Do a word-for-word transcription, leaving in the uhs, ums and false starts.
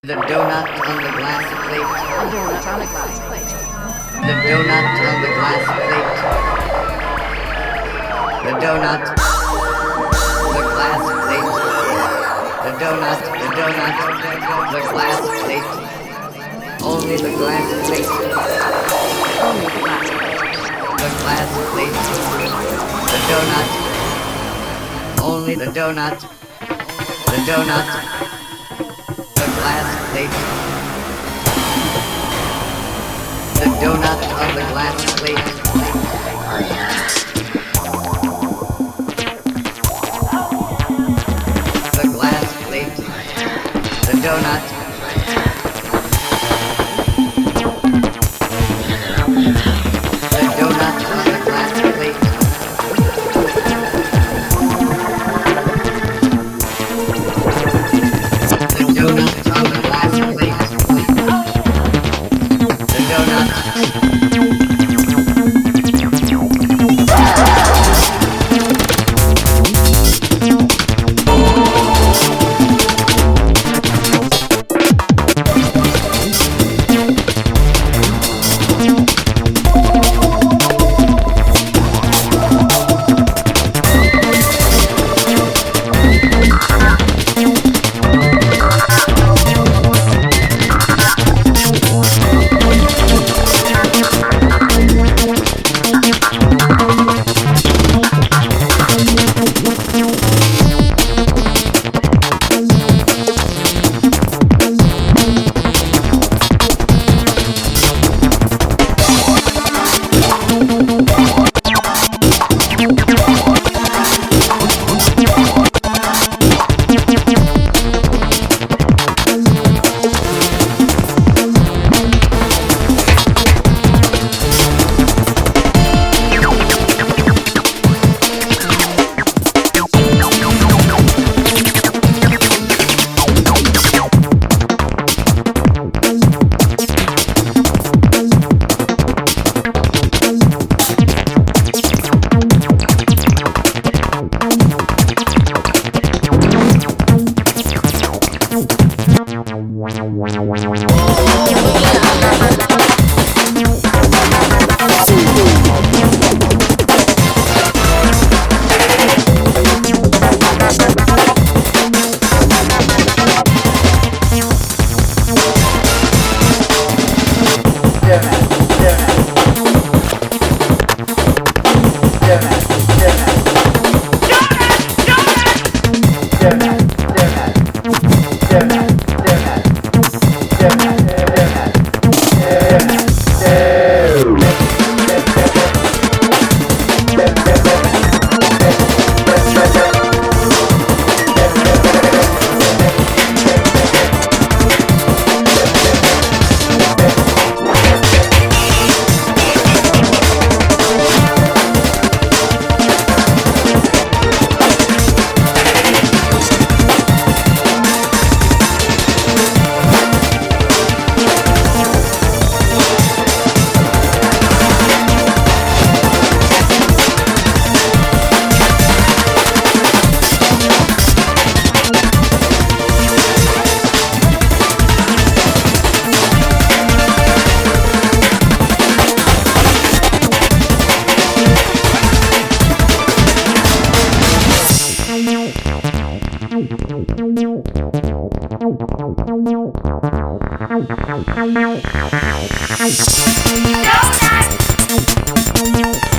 The donut on the glass plate. A donut on a glass plate. The donut on the glass plate. The donut. The glass plate. The donut. The donut. The glass plate. Only the glass plate. Only the glass plate. The glass plate. The donut. Only the donut. The donut. The glass plate. The donut on the glass plate. The glass plate. The donut. The donut on the glass plate. The donut on the glass plate. The donut. Donut!